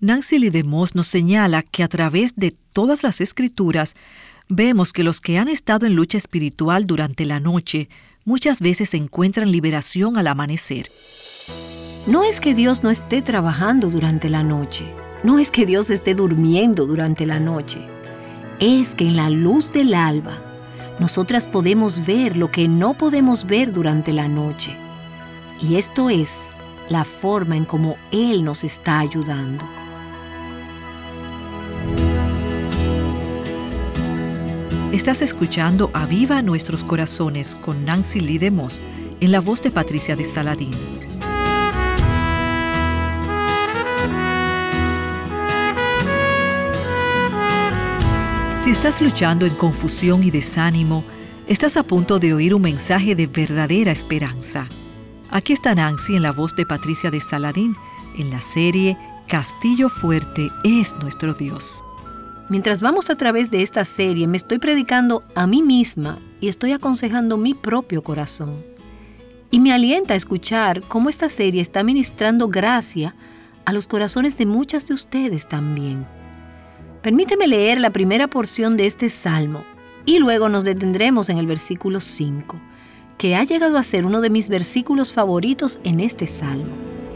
Nancy Lee DeMoss nos señala que a través de todas las Escrituras vemos que los que han estado en lucha espiritual durante la noche muchas veces encuentran liberación al amanecer. No es que Dios no esté trabajando durante la noche, no es que Dios esté durmiendo durante la noche, es que en la luz del alba nosotras podemos ver lo que no podemos ver durante la noche. Y esto es la forma en cómo Él nos está ayudando. Estás escuchando Aviva Nuestros Corazones con Nancy Lee DeMoss en la voz de Patricia de Saladín. Si estás luchando en confusión y desánimo, estás a punto de oír un mensaje de verdadera esperanza. Aquí está Nancy en la voz de Patricia de Saladín en la serie Castillo Fuerte es nuestro Dios. Mientras vamos a través de esta serie, me estoy predicando a mí misma y estoy aconsejando mi propio corazón. Y me alienta a escuchar cómo esta serie está ministrando gracia a los corazones de muchas de ustedes también. Permíteme leer la primera porción de este salmo y luego nos detendremos en el versículo 5, que ha llegado a ser uno de mis versículos favoritos en este salmo.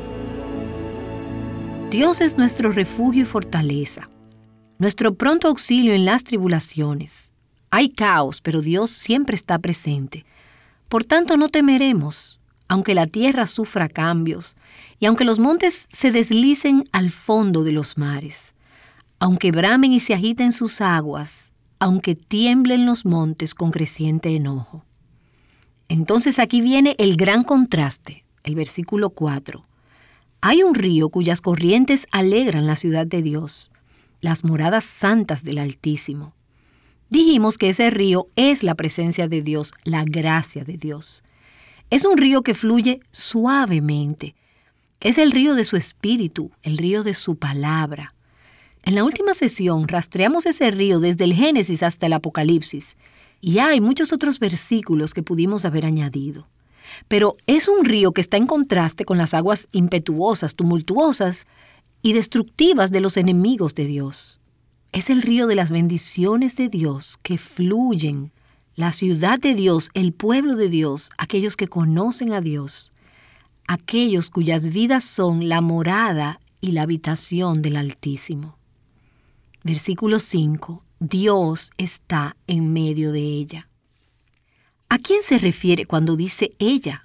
Dios es nuestro refugio y fortaleza, nuestro pronto auxilio en las tribulaciones. Hay caos, pero Dios siempre está presente. Por tanto, no temeremos, aunque la tierra sufra cambios y aunque los montes se deslicen al fondo de los mares. Aunque bramen y se agiten sus aguas, aunque tiemblen los montes con creciente enojo. Entonces aquí viene el gran contraste, el versículo 4. Hay un río cuyas corrientes alegran la ciudad de Dios, las moradas santas del Altísimo. Dijimos que ese río es la presencia de Dios, la gracia de Dios. Es un río que fluye suavemente. Es el río de su espíritu, el río de su palabra. En la última sesión rastreamos ese río desde el Génesis hasta el Apocalipsis, y hay muchos otros versículos que pudimos haber añadido. Pero es un río que está en contraste con las aguas impetuosas, tumultuosas y destructivas de los enemigos de Dios. Es el río de las bendiciones de Dios que fluyen, la ciudad de Dios, el pueblo de Dios, aquellos que conocen a Dios, aquellos cuyas vidas son la morada y la habitación del Altísimo. Versículo 5. Dios está en medio de ella. ¿A quién se refiere cuando dice ella?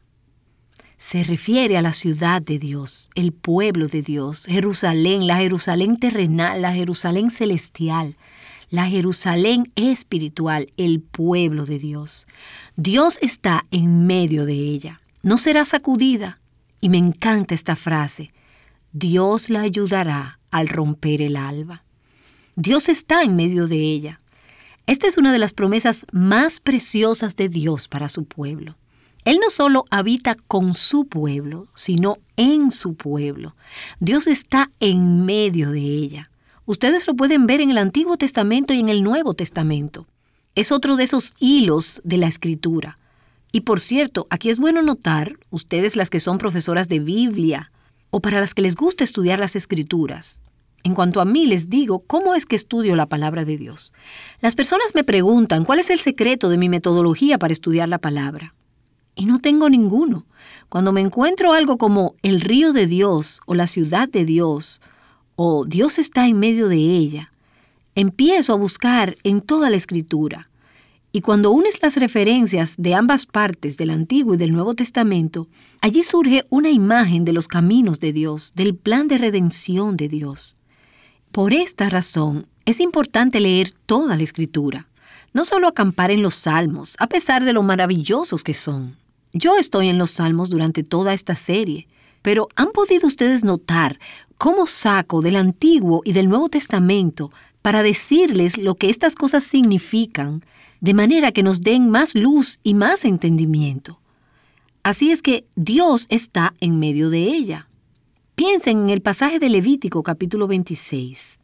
Se refiere a la ciudad de Dios, el pueblo de Dios, Jerusalén, la Jerusalén terrenal, la Jerusalén celestial, la Jerusalén espiritual, el pueblo de Dios. Dios está en medio de ella. No será sacudida. Y me encanta esta frase. Dios la ayudará al romper el alba. Dios está en medio de ella. Esta es una de las promesas más preciosas de Dios para su pueblo. Él no solo habita con su pueblo, sino en su pueblo. Dios está en medio de ella. Ustedes lo pueden ver en el Antiguo Testamento y en el Nuevo Testamento. Es otro de esos hilos de la Escritura. Y por cierto, aquí es bueno notar, ustedes las que son profesoras de Biblia, o para las que les gusta estudiar las Escrituras. En cuanto a mí, les digo cómo es que estudio la palabra de Dios. Las personas me preguntan cuál es el secreto de mi metodología para estudiar la palabra. Y no tengo ninguno. Cuando me encuentro algo como el río de Dios o la ciudad de Dios o Dios está en medio de ella, empiezo a buscar en toda la Escritura. Y cuando unes las referencias de ambas partes del Antiguo y del Nuevo Testamento, allí surge una imagen de los caminos de Dios, del plan de redención de Dios. Por esta razón, es importante leer toda la Escritura, no solo acampar en los Salmos, a pesar de lo maravillosos que son. Yo estoy en los Salmos durante toda esta serie, pero ¿han podido ustedes notar cómo saco del Antiguo y del Nuevo Testamento para decirles lo que estas cosas significan, de manera que nos den más luz y más entendimiento? Así es que Dios está en medio de ella. Piensen en el pasaje de Levítico capítulo 26.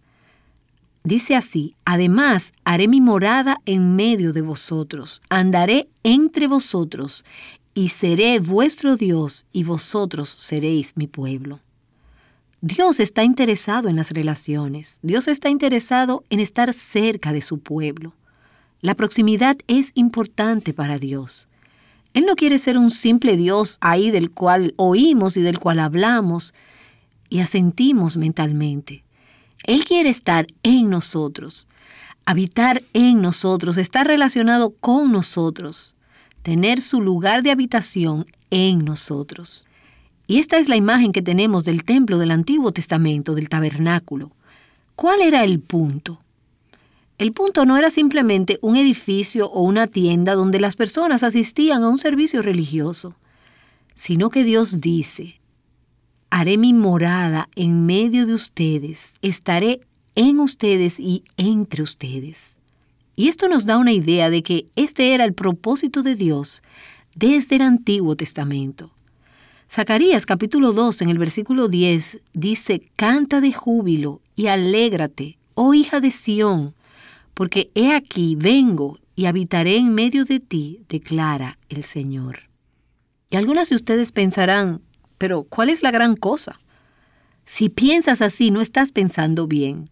Dice así: además haré mi morada en medio de vosotros, andaré entre vosotros, y seré vuestro Dios, y vosotros seréis mi pueblo. Dios está interesado en las relaciones. Dios está interesado en estar cerca de su pueblo. La proximidad es importante para Dios. Él no quiere ser un simple Dios ahí del cual oímos y del cual hablamos y asentimos mentalmente. Él quiere estar en nosotros, habitar en nosotros, estar relacionado con nosotros, tener su lugar de habitación en nosotros. Y esta es la imagen que tenemos del templo del Antiguo Testamento, del tabernáculo. ¿Cuál era el punto? El punto no era simplemente un edificio o una tienda donde las personas asistían a un servicio religioso, sino que Dios dice: haré mi morada en medio de ustedes, estaré en ustedes y entre ustedes. Y esto nos da una idea de que este era el propósito de Dios desde el Antiguo Testamento. Zacarías capítulo 2 en el versículo 10 dice: canta de júbilo y alégrate, oh hija de Sión, porque he aquí vengo y habitaré en medio de ti, declara el Señor. Y algunas de ustedes pensarán: pero ¿cuál es la gran cosa? Si piensas así, no estás pensando bien.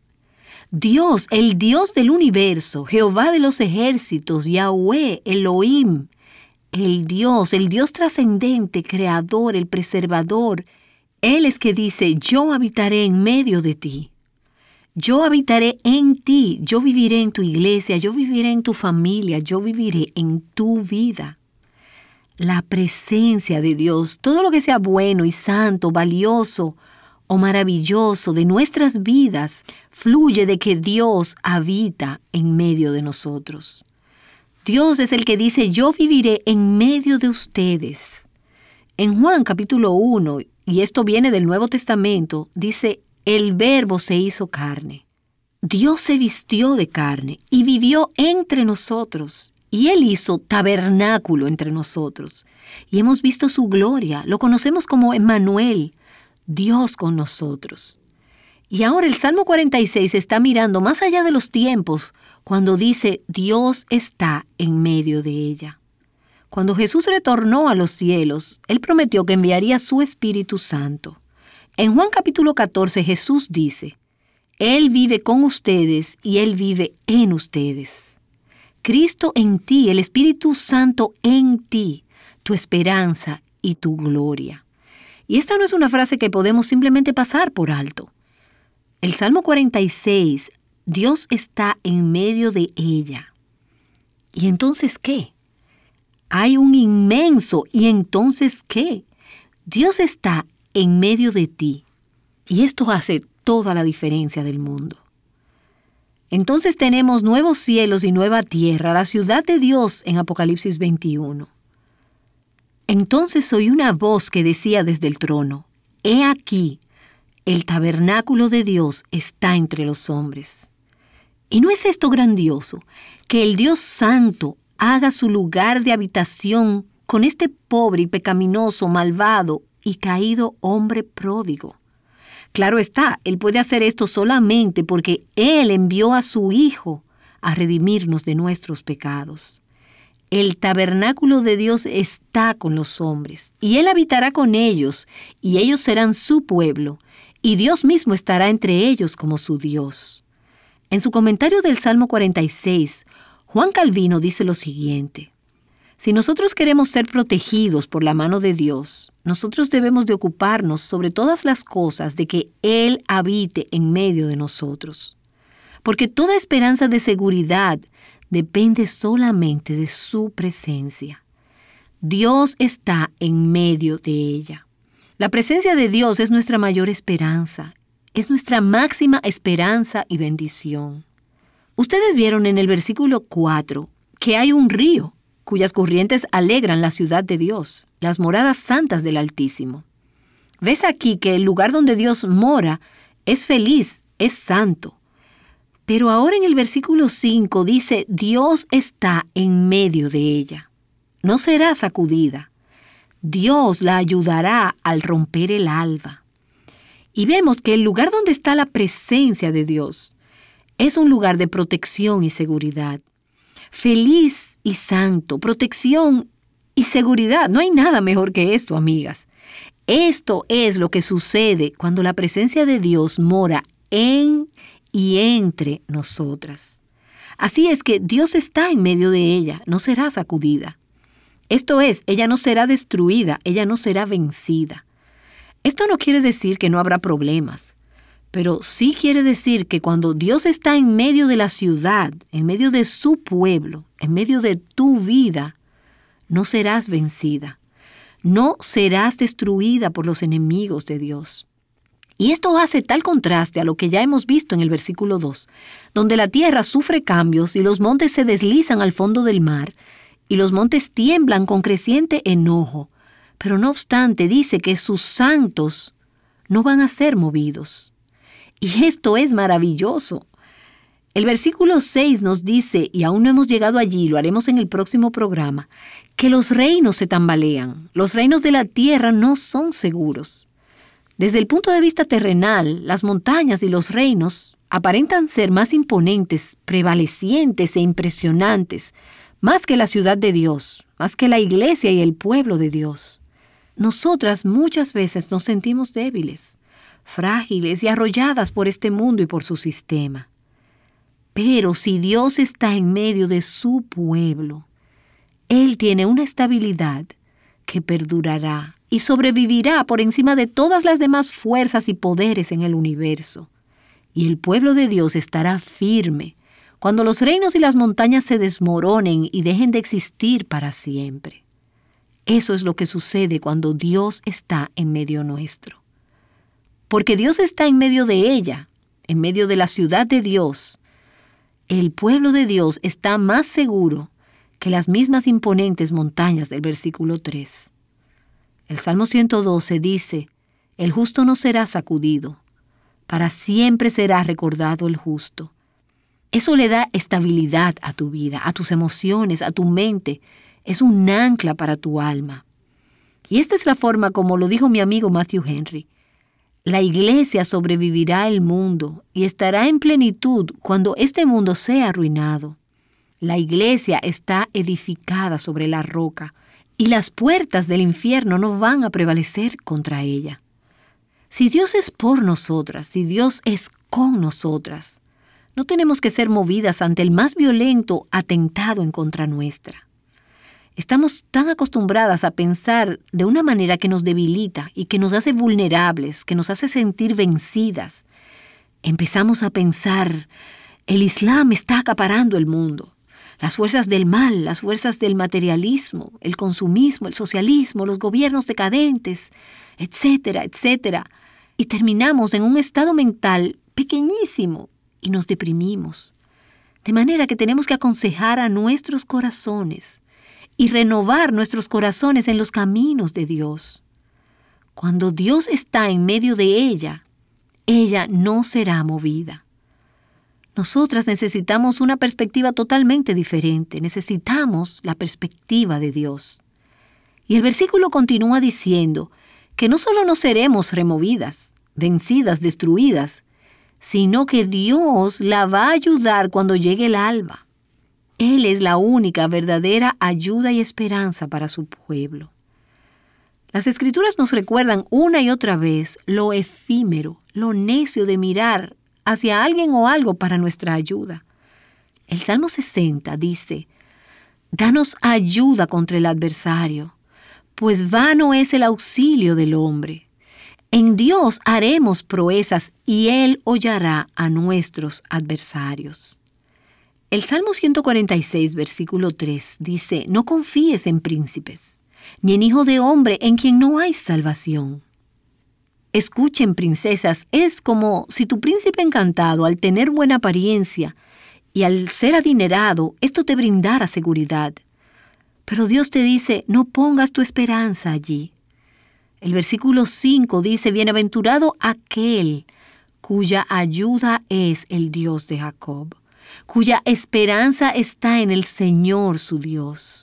Dios, el Dios del universo, Jehová de los ejércitos, Yahweh, Elohim, el Dios trascendente, creador, el preservador, Él es que dice: yo habitaré en medio de ti. Yo habitaré en ti, yo viviré en tu iglesia, yo viviré en tu familia, yo viviré en tu vida. La presencia de Dios, todo lo que sea bueno y santo, valioso o maravilloso de nuestras vidas, fluye de que Dios habita en medio de nosotros. Dios es el que dice: yo viviré en medio de ustedes. En Juan capítulo 1, y esto viene del Nuevo Testamento, dice: el Verbo se hizo carne. Dios se vistió de carne y vivió entre nosotros. Y Él hizo tabernáculo entre nosotros. Y hemos visto su gloria. Lo conocemos como Emmanuel, Dios con nosotros. Y ahora el Salmo 46 está mirando más allá de los tiempos cuando dice: Dios está en medio de ella. Cuando Jesús retornó a los cielos, Él prometió que enviaría su Espíritu Santo. En Juan capítulo 14 Jesús dice: Él vive con ustedes y Él vive en ustedes. Cristo en ti, el Espíritu Santo en ti, tu esperanza y tu gloria. Y esta no es una frase que podemos simplemente pasar por alto. El Salmo 46, Dios está en medio de ella. ¿Y entonces qué? Hay un inmenso ¿y entonces qué? Dios está en medio de ti. Y esto hace toda la diferencia del mundo. Entonces tenemos nuevos cielos y nueva tierra, la ciudad de Dios en Apocalipsis 21. Entonces oí una voz que decía desde el trono: He aquí, el tabernáculo de Dios está entre los hombres. ¿Y no es esto grandioso? Que el Dios Santo haga su lugar de habitación con este pobre y pecaminoso, malvado y caído hombre pródigo. Claro está, Él puede hacer esto solamente porque Él envió a su Hijo a redimirnos de nuestros pecados. El tabernáculo de Dios está con los hombres, y Él habitará con ellos, y ellos serán su pueblo, y Dios mismo estará entre ellos como su Dios. En su comentario del Salmo 46, Juan Calvino dice lo siguiente: si nosotros queremos ser protegidos por la mano de Dios, nosotros debemos de ocuparnos sobre todas las cosas de que Él habite en medio de nosotros. Porque toda esperanza de seguridad depende solamente de su presencia. Dios está en medio de ella. La presencia de Dios es nuestra mayor esperanza, es nuestra máxima esperanza y bendición. Ustedes vieron en el versículo 4 que hay un río cuyas corrientes alegran la ciudad de Dios, las moradas santas del Altísimo. Ves aquí que el lugar donde Dios mora es feliz, es santo. Pero ahora en el versículo 5 dice: Dios está en medio de ella. No será sacudida. Dios la ayudará al romper el alba. Y vemos que el lugar donde está la presencia de Dios es un lugar de protección y seguridad. Feliz y santo, protección y seguridad. No hay nada mejor que esto, amigas. Esto es lo que sucede cuando la presencia de Dios mora en y entre nosotras. Así es que Dios está en medio de ella, no será sacudida. Esto es, ella no será destruida, ella no será vencida. Esto no quiere decir que no habrá problemas, pero sí quiere decir que cuando Dios está en medio de la ciudad, en medio de su pueblo, en medio de tu vida, no serás vencida. No serás destruida por los enemigos de Dios. Y esto hace tal contraste a lo que ya hemos visto en el versículo 2, donde la tierra sufre cambios y los montes se deslizan al fondo del mar, y los montes tiemblan con creciente enojo. Pero no obstante, dice que sus santos no van a ser movidos. Y esto es maravilloso. El versículo 6 nos dice, y aún no hemos llegado allí, lo haremos en el próximo programa, que los reinos se tambalean. Los reinos de la tierra no son seguros. Desde el punto de vista terrenal, las montañas y los reinos aparentan ser más imponentes, prevalecientes e impresionantes, más que la ciudad de Dios, más que la iglesia y el pueblo de Dios. Nosotras muchas veces nos sentimos débiles, frágiles y arrolladas por este mundo y por su sistema. Pero si Dios está en medio de su pueblo, Él tiene una estabilidad que perdurará y sobrevivirá por encima de todas las demás fuerzas y poderes en el universo. Y el pueblo de Dios estará firme cuando los reinos y las montañas se desmoronen y dejen de existir para siempre. Eso es lo que sucede cuando Dios está en medio nuestro. Porque Dios está en medio de ella, en medio de la ciudad de Dios. El pueblo de Dios está más seguro que las mismas imponentes montañas del versículo 3. El Salmo 112 dice, el justo no será sacudido, para siempre será recordado el justo. Eso le da estabilidad a tu vida, a tus emociones, a tu mente. Es un ancla para tu alma. Y esta es la forma como lo dijo mi amigo Matthew Henry. La iglesia sobrevivirá al mundo y estará en plenitud cuando este mundo sea arruinado. La iglesia está edificada sobre la roca y las puertas del infierno no van a prevalecer contra ella. Si Dios es por nosotras, si Dios es con nosotras, no tenemos que ser movidas ante el más violento atentado en contra nuestra. Estamos tan acostumbradas a pensar de una manera que nos debilita y que nos hace vulnerables, que nos hace sentir vencidas. Empezamos a pensar, el Islam está acaparando el mundo. Las fuerzas del mal, las fuerzas del materialismo, el consumismo, el socialismo, los gobiernos decadentes, etcétera, etcétera. Y terminamos en un estado mental pequeñísimo y nos deprimimos. De manera que tenemos que aconsejar a nuestros corazones y renovar nuestros corazones en los caminos de Dios. Cuando Dios está en medio de ella, ella no será movida. Nosotras necesitamos una perspectiva totalmente diferente. Necesitamos la perspectiva de Dios. Y el versículo continúa diciendo que no solo no seremos removidas, vencidas, destruidas, sino que Dios la va a ayudar cuando llegue el alba. Él es la única verdadera ayuda y esperanza para su pueblo. Las Escrituras nos recuerdan una y otra vez lo efímero, lo necio de mirar hacia alguien o algo para nuestra ayuda. El Salmo 60 dice, «Danos ayuda contra el adversario, pues vano es el auxilio del hombre. En Dios haremos proezas y Él hollará a nuestros adversarios». El Salmo 146, versículo 3, dice, «No confíes en príncipes, ni en hijo de hombre en quien no hay salvación». Escuchen, princesas, es como si tu príncipe encantado, al tener buena apariencia y al ser adinerado, esto te brindara seguridad. Pero Dios te dice, no pongas tu esperanza allí. El versículo 5 dice, «Bienaventurado aquel cuya ayuda es el Dios de Jacob, cuya esperanza está en el Señor su Dios».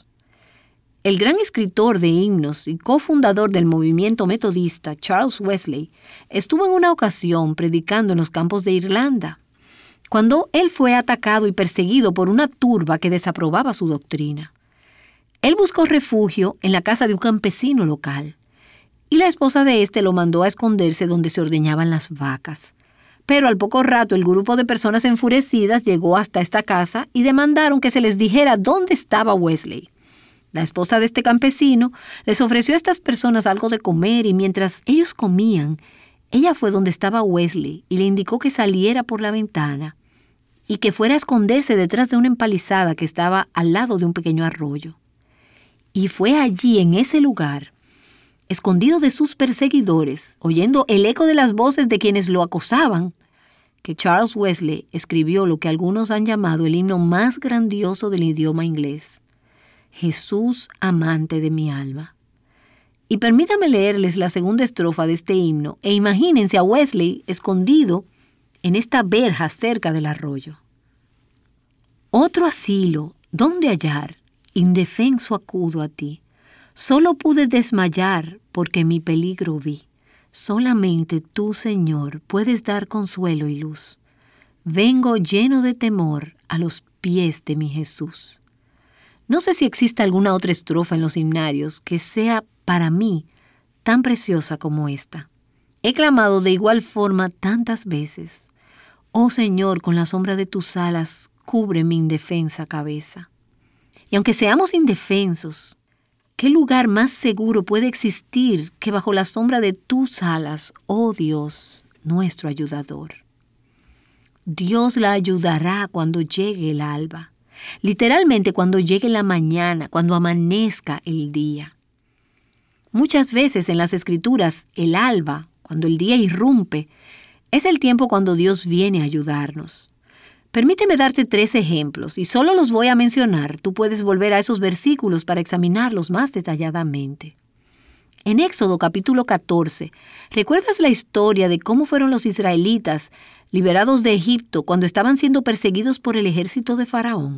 El gran escritor de himnos y cofundador del movimiento metodista, Charles Wesley, estuvo en una ocasión predicando en los campos de Irlanda, cuando él fue atacado y perseguido por una turba que desaprobaba su doctrina. Él buscó refugio en la casa de un campesino local, y la esposa de éste lo mandó a esconderse donde se ordeñaban las vacas. Pero al poco rato el grupo de personas enfurecidas llegó hasta esta casa y demandaron que se les dijera dónde estaba Wesley. La esposa de este campesino les ofreció a estas personas algo de comer y mientras ellos comían, ella fue donde estaba Wesley y le indicó que saliera por la ventana y que fuera a esconderse detrás de una empalizada que estaba al lado de un pequeño arroyo. Y fue allí, en ese lugar, escondido de sus perseguidores, oyendo el eco de las voces de quienes lo acosaban, que Charles Wesley escribió lo que algunos han llamado el himno más grandioso del idioma inglés: Jesús, amante de mi alma. Y permítame leerles la segunda estrofa de este himno e imagínense a Wesley escondido en esta verja cerca del arroyo. Otro asilo, ¿dónde hallar? Indefenso acudo a ti. Solo pude desmayar porque mi peligro vi. Solamente tú, Señor, puedes dar consuelo y luz. Vengo lleno de temor a los pies de mi Jesús. No sé si existe alguna otra estrofa en los himnarios que sea para mí tan preciosa como esta. He clamado de igual forma tantas veces. Oh Señor, con la sombra de tus alas, cubre mi indefensa cabeza. Y aunque seamos indefensos, ¿qué lugar más seguro puede existir que bajo la sombra de tus alas, oh Dios, nuestro ayudador? Dios la ayudará cuando llegue el alba. Literalmente cuando llegue la mañana, cuando amanezca el día. Muchas veces en las Escrituras, el alba, cuando el día irrumpe, es el tiempo cuando Dios viene a ayudarnos. Permíteme darte 3 ejemplos y solo los voy a mencionar. Tú puedes volver a esos versículos para examinarlos más detalladamente. En Éxodo capítulo 14, ¿recuerdas la historia de cómo fueron los israelitas liberados de Egipto cuando estaban siendo perseguidos por el ejército de Faraón?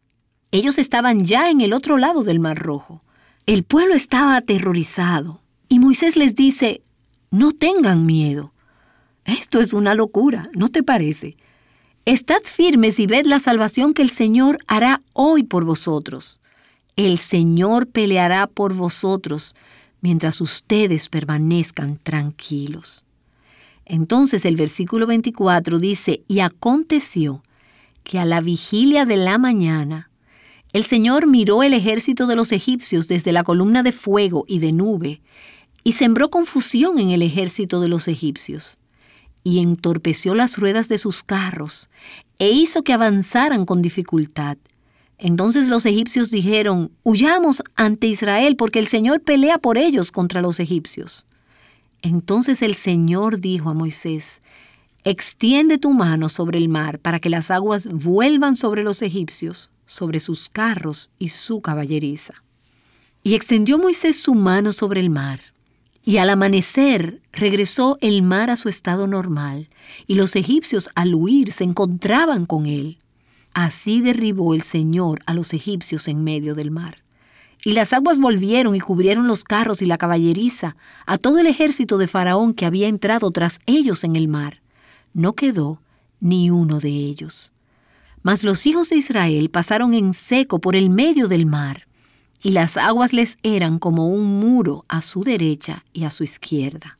Ellos estaban ya en el otro lado del Mar Rojo. El pueblo estaba aterrorizado y Moisés les dice: no tengan miedo. Esto es una locura, ¿no te parece? Estad firmes y ved la salvación que el Señor hará hoy por vosotros. El Señor peleará por vosotros mientras ustedes permanezcan tranquilos. Entonces el versículo 24 dice: y aconteció que a la vigilia de la mañana, el Señor miró el ejército de los egipcios desde la columna de fuego y de nube, y sembró confusión en el ejército de los egipcios. Y entorpeció las ruedas de sus carros, e hizo que avanzaran con dificultad. Entonces los egipcios dijeron: huyamos ante Israel, porque el Señor pelea por ellos contra los egipcios. Entonces el Señor dijo a Moisés: extiende tu mano sobre el mar, para que las aguas vuelvan sobre los egipcios, sobre sus carros y su caballeriza. Y extendió Moisés su mano sobre el mar. Y al amanecer regresó el mar a su estado normal, y los egipcios al huir se encontraban con él. Así derribó el Señor a los egipcios en medio del mar. Y las aguas volvieron y cubrieron los carros y la caballeriza, a todo el ejército de Faraón que había entrado tras ellos en el mar. No quedó ni uno de ellos. Mas los hijos de Israel pasaron en seco por el medio del mar, y las aguas les eran como un muro a su derecha y a su izquierda.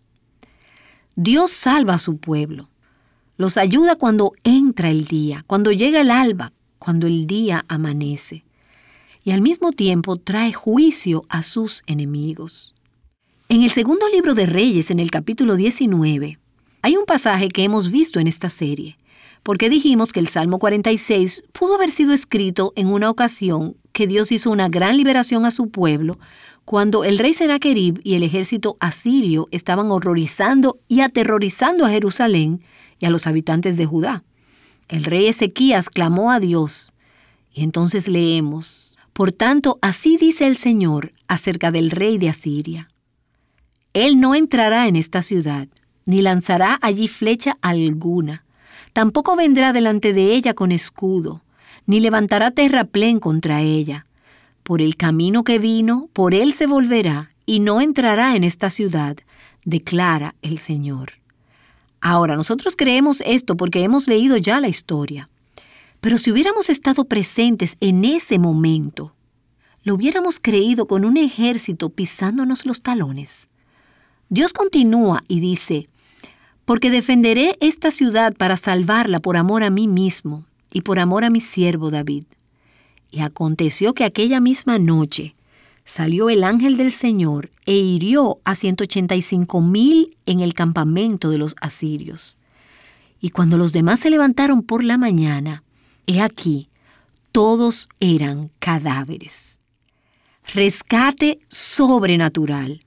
Dios salva a su pueblo. Los ayuda cuando entra el día, cuando llega el alba, cuando el día amanece. Y al mismo tiempo trae juicio a sus enemigos. En el segundo libro de Reyes, en el capítulo 19, hay un pasaje que hemos visto en esta serie, porque dijimos que el Salmo 46 pudo haber sido escrito en una ocasión que Dios hizo una gran liberación a su pueblo cuando el rey Sennacherib y el ejército asirio estaban horrorizando y aterrorizando a Jerusalén y a los habitantes de Judá. El rey Ezequías clamó a Dios y entonces leemos: por tanto, así dice el Señor acerca del rey de Asiria: Él no entrará en esta ciudad, ni lanzará allí flecha alguna. Tampoco vendrá delante de ella con escudo, ni levantará terraplén contra ella. Por el camino que vino, por él se volverá, y no entrará en esta ciudad, declara el Señor. Ahora, nosotros creemos esto porque hemos leído ya la historia. Pero si hubiéramos estado presentes en ese momento, ¿lo hubiéramos creído con un ejército pisándonos los talones? Dios continúa y dice, porque defenderé esta ciudad para salvarla por amor a mí mismo y por amor a mi siervo David. Y aconteció que aquella misma noche salió el ángel del Señor e hirió a 185,000 en el campamento de los asirios. Y cuando los demás se levantaron por la mañana, he aquí, todos eran cadáveres. Rescate sobrenatural.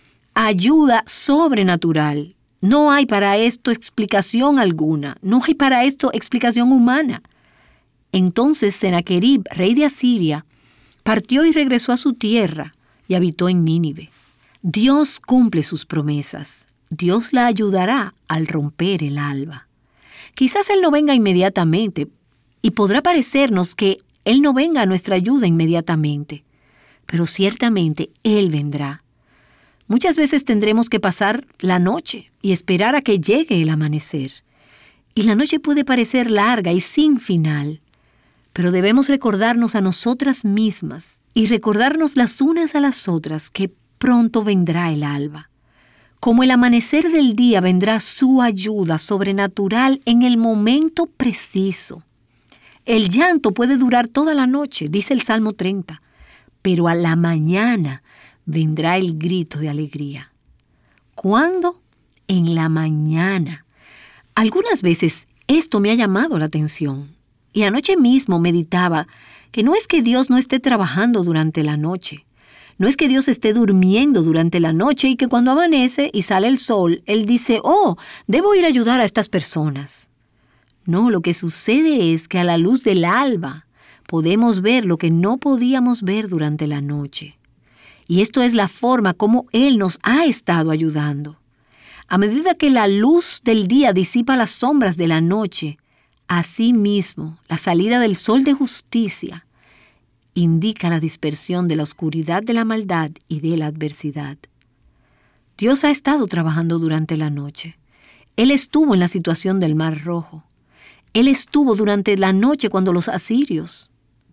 Ayuda sobrenatural. No hay para esto explicación alguna. No hay para esto explicación humana. Entonces Sennacherib, rey de Asiria, partió y regresó a su tierra y habitó en Nínive. Dios cumple sus promesas. Dios la ayudará al romper el alba. Quizás Él no venga inmediatamente y podrá parecernos que Él no venga a nuestra ayuda inmediatamente, pero ciertamente Él vendrá. Muchas veces tendremos que pasar la noche y esperar a que llegue el amanecer. Y la noche puede parecer larga y sin final, pero debemos recordarnos a nosotras mismas y recordarnos las unas a las otras que pronto vendrá el alba. Como el amanecer del día vendrá su ayuda sobrenatural en el momento preciso. El llanto puede durar toda la noche, dice el Salmo 30, pero a la mañana vendrá el grito de alegría. ¿Cuándo? En la mañana. Algunas veces esto me ha llamado la atención. Y anoche mismo meditaba que no es que Dios no esté trabajando durante la noche. No es que Dios esté durmiendo durante la noche y que cuando amanece y sale el sol, Él dice, debo ir a ayudar a estas personas. No, lo que sucede es que a la luz del alba podemos ver lo que no podíamos ver durante la noche. Y esto es la forma como Él nos ha estado ayudando. A medida que la luz del día disipa las sombras de la noche, asimismo, la salida del sol de justicia indica la dispersión de la oscuridad de la maldad y de la adversidad. Dios ha estado trabajando durante la noche. Él estuvo en la situación del Mar Rojo. Él estuvo durante la noche cuando los asirios.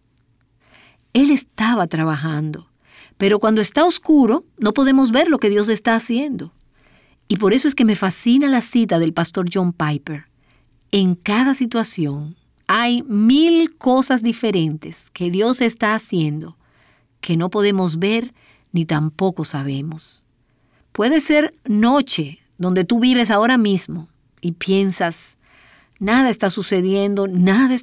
Él estaba trabajando. Pero cuando está oscuro, no podemos ver lo que Dios está haciendo. Y por eso es que me fascina la cita del pastor John Piper. En cada situación hay 1000 cosas diferentes que Dios está haciendo que no podemos ver ni tampoco sabemos. Puede ser noche donde tú vives ahora mismo y piensas, nada está sucediendo, nada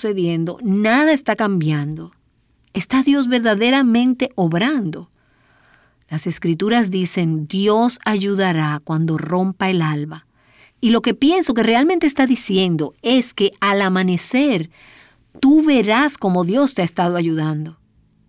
está cambiando. ¿Está Dios verdaderamente obrando? Las Escrituras dicen, Dios ayudará cuando rompa el alba. Y lo que pienso que realmente está diciendo es que al amanecer tú verás cómo Dios te ha estado ayudando.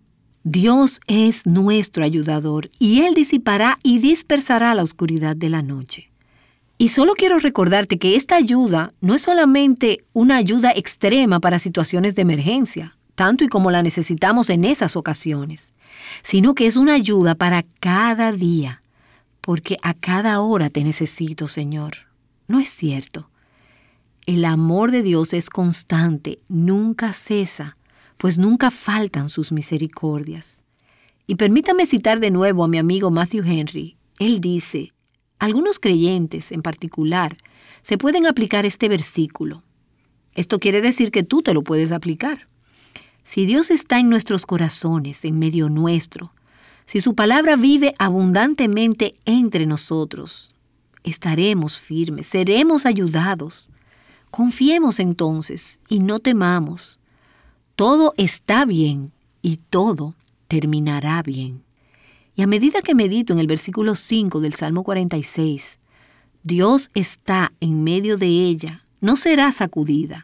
Dios es nuestro ayudador y Él disipará y dispersará la oscuridad de la noche. Y solo quiero recordarte que esta ayuda no es solamente una ayuda extrema para situaciones de emergencia, tanto y como la necesitamos en esas ocasiones, sino que es una ayuda para cada día, porque a cada hora te necesito, Señor. ¿No es cierto? El amor de Dios es constante, nunca cesa, pues nunca faltan sus misericordias. Y permítame citar de nuevo a mi amigo Matthew Henry. Él dice, algunos creyentes en particular se pueden aplicar este versículo. Esto quiere decir que tú te lo puedes aplicar. Si Dios está en nuestros corazones, en medio nuestro, si su palabra vive abundantemente entre nosotros, estaremos firmes, seremos ayudados. Confiemos entonces y no temamos. Todo está bien y todo terminará bien. Y a medida que medito en el versículo 5 del Salmo 46, Dios está en medio de ella, no será sacudida.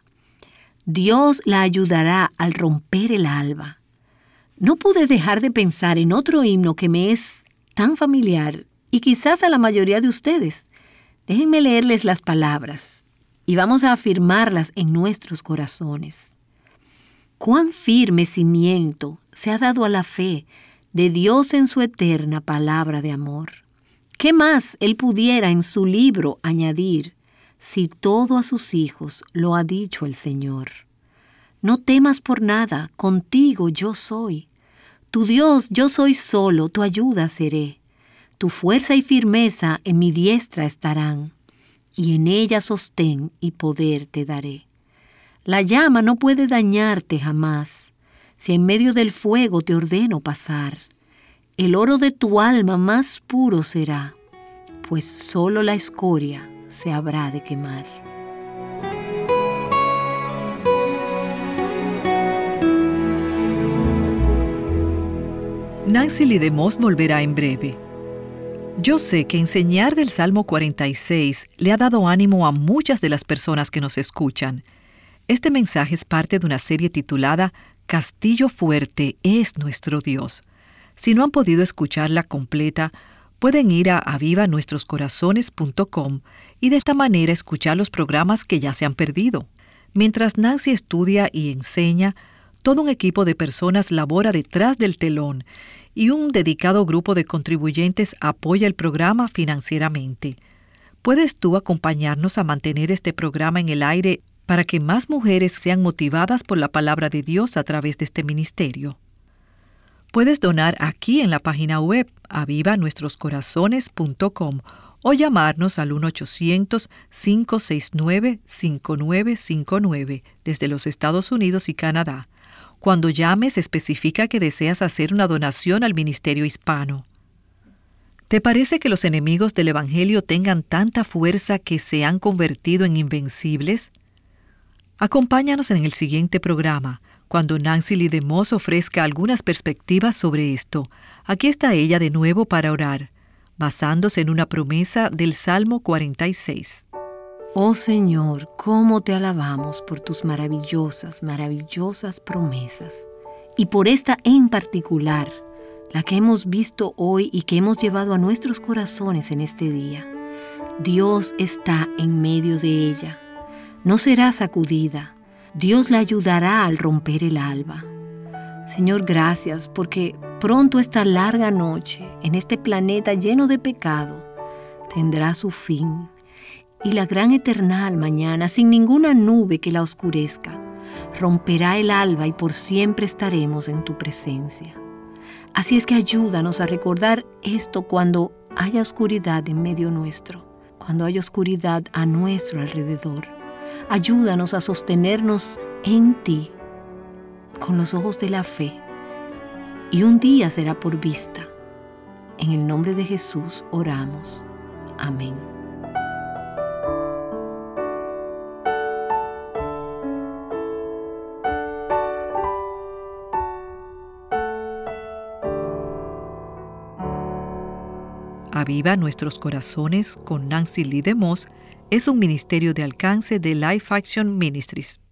Dios la ayudará al romper el alba. No pude dejar de pensar en otro himno que me es tan familiar y quizás a la mayoría de ustedes. Déjenme leerles las palabras y vamos a afirmarlas en nuestros corazones. Cuán firme cimiento se ha dado a la fe de Dios en su eterna palabra de amor. ¿Qué más Él pudiera en su libro añadir si todo a sus hijos lo ha dicho el Señor? No temas por nada, contigo yo soy. Tu Dios yo soy solo, tu ayuda seré. Tu fuerza y firmeza en mi diestra estarán, y en ella sostén y poder te daré. La llama no puede dañarte jamás, si en medio del fuego te ordeno pasar. El oro de tu alma más puro será, pues solo la escoria se habrá de quemar. Nancy Lee DeMoss volverá en breve. Yo sé que enseñar del Salmo 46 le ha dado ánimo a muchas de las personas que nos escuchan. Este mensaje es parte de una serie titulada Castillo Fuerte es nuestro Dios. Si no han podido escucharla completa, pueden ir a avivanuestroscorazones.com y de esta manera escuchar los programas que ya se han perdido. Mientras Nancy estudia y enseña, todo un equipo de personas labora detrás del telón y un dedicado grupo de contribuyentes apoya el programa financieramente. ¿Puedes tú acompañarnos a mantener este programa en el aire para que más mujeres sean motivadas por la palabra de Dios a través de este ministerio? Puedes donar aquí en la página web avivanuestroscorazones.com o llamarnos al 1-800-569-5959 desde los Estados Unidos y Canadá. Cuando llames, especifica que deseas hacer una donación al ministerio hispano. ¿Te parece que los enemigos del Evangelio tengan tanta fuerza que se han convertido en invencibles? Acompáñanos en el siguiente programa, cuando Nancy Lee DeMoss ofrezca algunas perspectivas sobre esto. Aquí está ella de nuevo para orar, basándose en una promesa del Salmo 46. Oh Señor, cómo te alabamos por tus maravillosas, maravillosas promesas. Y por esta en particular, la que hemos visto hoy y que hemos llevado a nuestros corazones en este día. Dios está en medio de ella. No será sacudida. Dios la ayudará al romper el alba. Señor, gracias porque pronto esta larga noche en este planeta lleno de pecado tendrá su fin. Y la gran eternal mañana, sin ninguna nube que la oscurezca, romperá el alba y por siempre estaremos en tu presencia. Así es que ayúdanos a recordar esto cuando haya oscuridad en medio nuestro, cuando haya oscuridad a nuestro alrededor. Ayúdanos a sostenernos en ti, con los ojos de la fe. Y un día será por vista. En el nombre de Jesús oramos. Amén. Aviva Nuestros Corazones con Nancy Lee DeMoss es un ministerio de alcance de Life Action Ministries.